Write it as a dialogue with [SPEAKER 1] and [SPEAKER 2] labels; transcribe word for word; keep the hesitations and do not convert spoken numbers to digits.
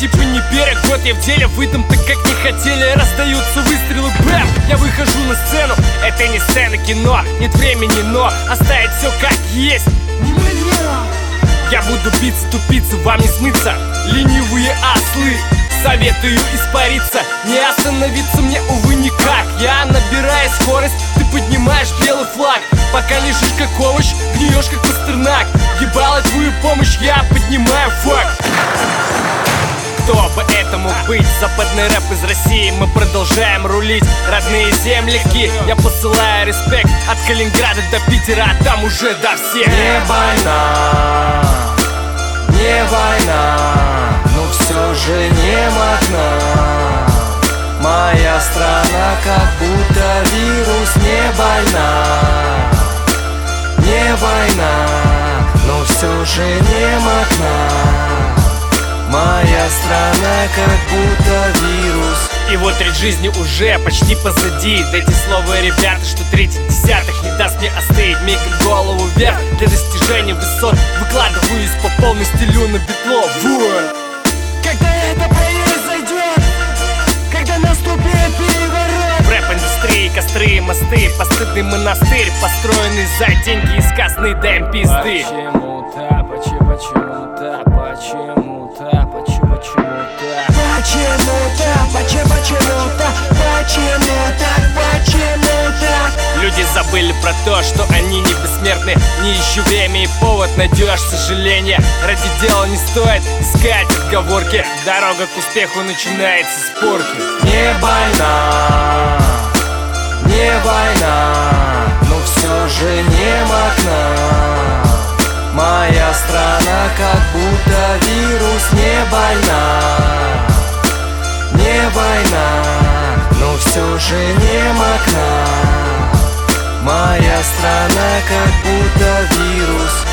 [SPEAKER 1] типа не берег. Вот я в деле, выдам так как не хотели. Раздаются выстрелы, бэм, я выхожу на сцену. Это не сцена кино, нет времени, но оставить все как есть. Я буду биться, тупиться, вам не смыться, ленивые ослы. Советую испариться, не остановиться мне, увы, никак. Я набираю скорость, ты поднимаешь белый флаг. Пока лежишь как овощ, гниешь как пастернак. Ебало твою помощь, я поднимаю факт. Кто бы это мог быть? Западный рэп из России, мы продолжаем рулить. Родные земляки, я посылаю респект от Калининграда до Питера, а там уже до всех.
[SPEAKER 2] Не война, не война, но все же не могна. Моя страна как будто вирус. Не больна, не война, но все же не могна. Моя страна как будто вирус.
[SPEAKER 1] И вот треть жизни уже почти позади. Дайте слово, ребята, что третий десяток не даст мне остыть. Мигом голову вверх для достижения высот. Выкладываюсь по полной, стелю на битло. Вот.
[SPEAKER 2] Когда это произойдет, когда наступит переворот.
[SPEAKER 1] В рэп-индустрии костры, мосты, постыдный монастырь, построенный за деньги из казны, даем пизды.
[SPEAKER 2] Почему-то, почему, почему-то, почему-то, почему, почему-то. Почему-то, почему, почему-то, почему-то, почему-то.
[SPEAKER 1] Люди забыли про то, что они не бессмертны. Не ищу время и повод, найдешь сожаление. Ради дела не стоит искать отговорки. Дорога к успеху начинается с порки.
[SPEAKER 2] Не больна, не война, но все же не могна. Моя страна как будто вирус. Не больна, не война, но все же не могна. Моя страна как будто вирус.